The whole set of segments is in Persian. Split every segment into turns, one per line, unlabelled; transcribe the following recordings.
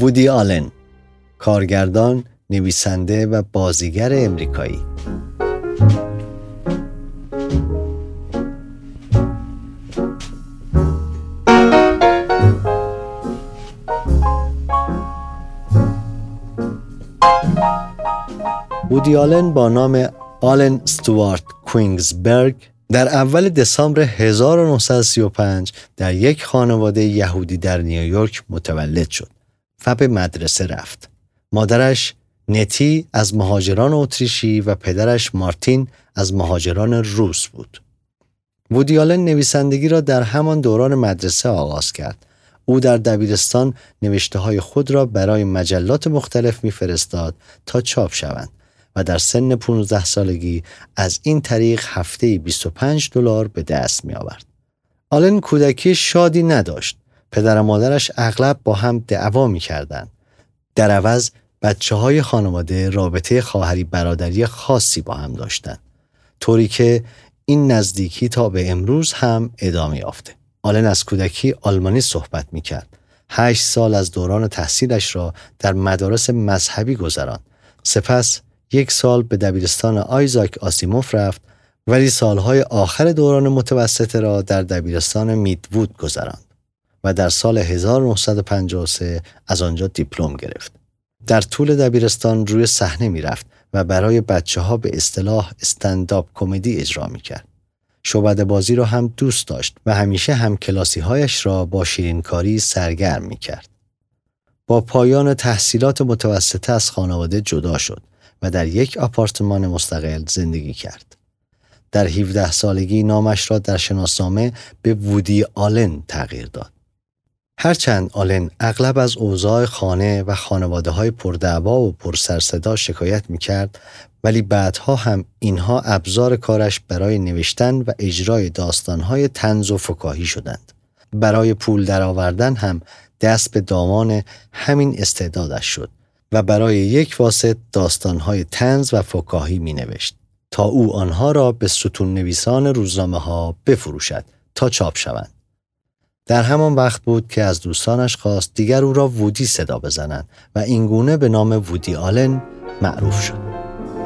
وودی آلن، کارگردان، نویسنده و بازیگر امریکایی. وودی آلن با نام آلن استوارت کوینگزبرگ در اول دسامبر 1935 در یک خانواده یهودی در نیویورک متولد شد و به مدرسه رفت. مادرش نتی از مهاجران اتریشی و پدرش مارتین از مهاجران روس بود. وودی آلن نویسندگی را در همان دوران مدرسه آغاز کرد. او در دبیرستان نوشته‌های خود را برای مجلات مختلف می‌فرستاد تا چاپ شوند و در سن 15 سالگی از این طریق هفته‌ای $25 به دست می‌آورد. آلن کودکی شادی نداشت. پدر و مادرش اغلب با هم دعوا می‌کردند. در عوض بچه‌های خانواده رابطه خواهری برادری خاصی با هم داشتند، طوری که این نزدیکی تا به امروز هم ادامه یافته. آلن از کودکی آلمانی صحبت می‌کرد. 8 سال از دوران تحصیلش را در مدارس مذهبی گذراند. سپس 1 سال به دبیرستان آیزاک آسیموف رفت، ولی سالهای آخر دوران متوسطه را در دبیرستان میدوود گذراند و در سال 1953 از آنجا دیپلم گرفت. در طول دبیرستان روی صحنه می‌رفت و برای بچه‌ها به اصطلاح استندآپ کمدی اجرا می‌کرد. شعبده بازی را هم دوست داشت و همیشه همکلاسی‌هایش را با شیرینکاری سرگرم می‌کرد. با پایان تحصیلات متوسطه از خانواده جدا شد و در یک آپارتمان مستقل زندگی کرد. در 17 سالگی نامش را در شناسنامه به وودی آلن تغییر داد. هرچند آلن اغلب از اوضاع خانه و خانواده‌های پردعوا و پرسرصدا شکایت می‌کرد، ولی بعدها هم اینها ابزار کارش برای نوشتن و اجرای داستان‌های طنز و فکاهی شدند. برای پول درآوردن هم دست به دامان همین استعدادش شد و برای یک واسط داستان‌های طنز و فکاهی می‌نوشت تا او آنها را به ستون نویسان روزنامه‌ها بفروشد تا چاپ شوند. در همان وقت بود که از دوستانش خواست دیگر او را وودی صدا بزنند و اینگونه به نام وودی آلن معروف شد.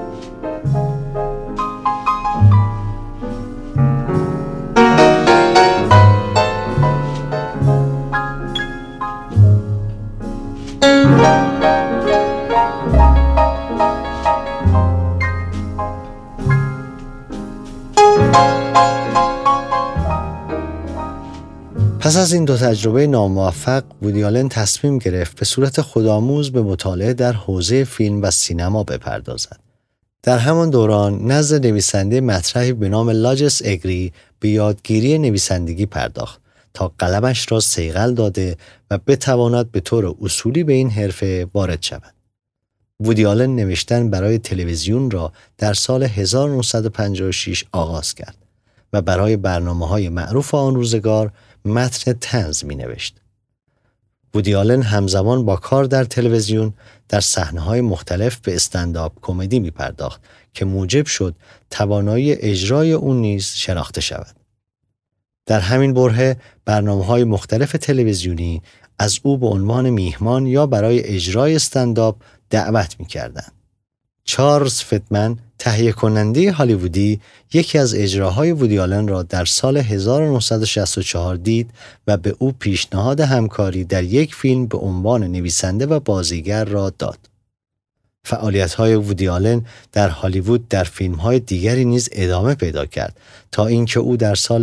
پس از این 2 تجربه ناموفق، وودی آلن تصمیم گرفت به صورت خودآموز به مطالعه در حوزه فیلم و سینما بپردازد. در همان دوران نزد نویسنده مطرحی به نام لاجس اگری به یادگیری نویسندگی پرداخت تا قلمش را صیقل داده و بتواند به طور اصولی به این حرفه وارد شود. وودی آلن نوشتن برای تلویزیون را در سال 1956 آغاز کرد و برای برنامه‌های معروف آن روزگار متن طنز می‌نوشت. وودی آلن همزمان با کار در تلویزیون در صحنه‌های مختلف به استندآپ کمدی می‌پرداخت که موجب شد توانایی اجرای او نیز شناخته شود. در همین برهه برنامه‌های مختلف تلویزیونی از او به عنوان میهمان یا برای اجرای استندآپ دعوت می‌کردند. چارلز فتمن، تهیه کننده هالیوودی، یکی از اجراهای وودی آلن را در سال 1964 دید و به او پیشنهاد همکاری در یک فیلم به عنوان نویسنده و بازیگر را داد. فعالیت‌های وودی آلن در هالیوود در فیلم‌های دیگری نیز ادامه پیدا کرد تا اینکه او در سال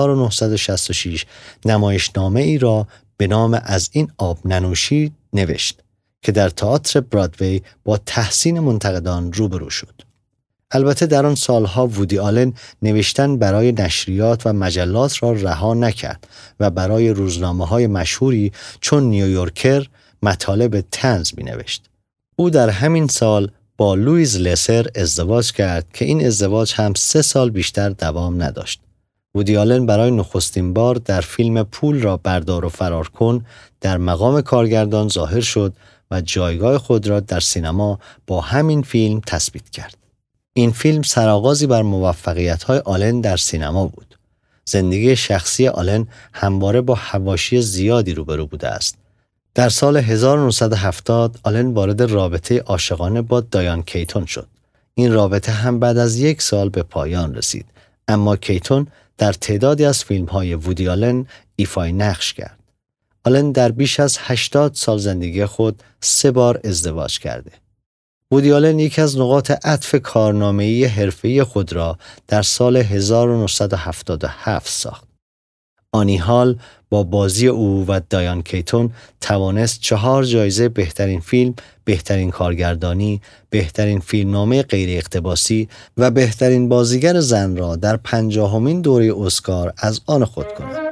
1966 نمایشنامه‌ای را به نام از این آب ننوشید نوشت که در تئاتر برادوی با تحسین منتقدان روبرو شد. البته در آن سالها وودی آلن نوشتن برای نشریات و مجلات را رها نکرد و برای روزنامه‌های مشهوری چون نیویورکر مطالب طنز می‌نوشت. او در همین سال با لویز لسر ازدواج کرد که این ازدواج هم 3 سال بیشتر دوام نداشت. وودی آلن برای نخستین بار در فیلم پول را بردار و فرار کن در مقام کارگردان ظاهر شد و جایگاه خود را در سینما با همین فیلم تثبیت کرد. این فیلم سرآغازی بر موفقیت‌های آلن در سینما بود. زندگی شخصی آلن همواره با حواشی زیادی روبرو بوده است. در سال 1970 آلن وارد رابطه عاشقانه با دایان کیتون شد. این رابطه هم بعد از 1 سال به پایان رسید، اما کیتون در تعدادی از فیلم‌های وودی آلن ایفای نقش کرد. آلن در بیش از 80 سال زندگی خود 3 بار ازدواج کرده. وودی آلن یکی از نقاط عطف کارنامه‌ای حرفه‌ای خود را در سال 1977 ساخت. آنی هال با بازی او و دایان کیتون توانست 4 جایزه بهترین فیلم، بهترین کارگردانی، بهترین فیلمنامه غیر اقتباسی و بهترین بازیگر زن را در 50مین دوره اسکار از آن خود کند.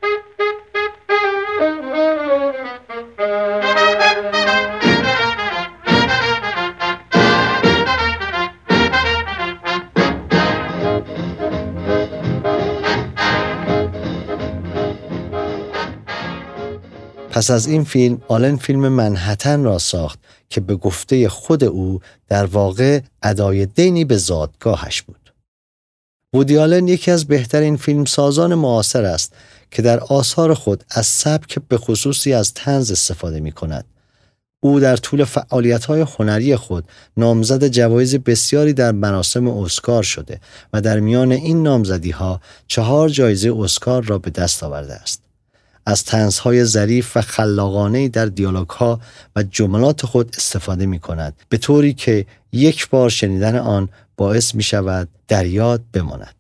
پس از این فیلم آلن فیلم منهتن را ساخت که به گفته خود او در واقع ادای دینی به زادگاهش بود. وودی آلن یکی از بهترین فیلمسازان معاصر است که در آثار خود از سبک به خصوصی از طنز استفاده می کند. او در طول فعالیت‌های هنری خود نامزد جوایز بسیاری در مراسم اسکار شده و در میان این نامزدی‌ها 4 جایزه اسکار را به دست آورده است. از طنزهای ظریف و خلاقانه‌ای در دیالوگ‌ها و جملات خود استفاده می‌کند، به طوری که 1 بار شنیدن آن باعث می‌شود در یاد بماند.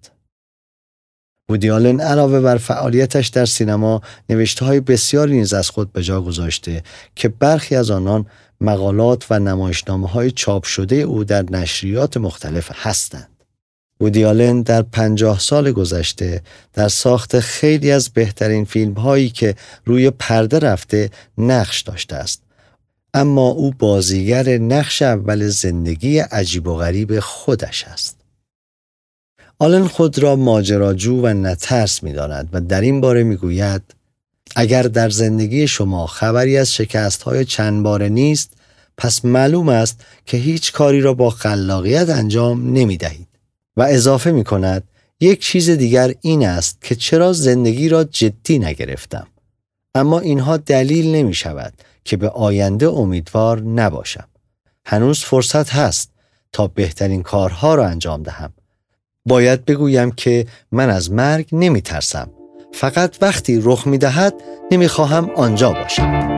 وودی آلن علاوه بر فعالیتش در سینما، نوشته‌های بسیاری نیز از خود به جا گذاشته که برخی از آنان مقالات و نمایشنامه‌های چاپ شده او در نشریات مختلف هستند. وودی آلن در 50 سال گذشته در ساخت خیلی از بهترین فیلم‌هایی که روی پرده رفته نقش داشته است، اما او بازیگر نقش اول زندگی عجیب و غریب خودش است. آلن خود را ماجراجو و نترس می‌داند و در این باره می‌گوید: اگر در زندگی شما خبری از شکست‌های چند باره نیست، پس معلوم است که هیچ کاری را با خلاقیت انجام نمی‌دهید. و اضافه می کند: یک چیز دیگر این است که چرا زندگی را جدی نگرفتم. اما اینها دلیل نمی شود که به آینده امیدوار نباشم. هنوز فرصت هست تا بهترین کارها را انجام دهم. باید بگویم که من از مرگ نمی ترسم. فقط وقتی رخ می دهد نمی خواهم آنجا باشم.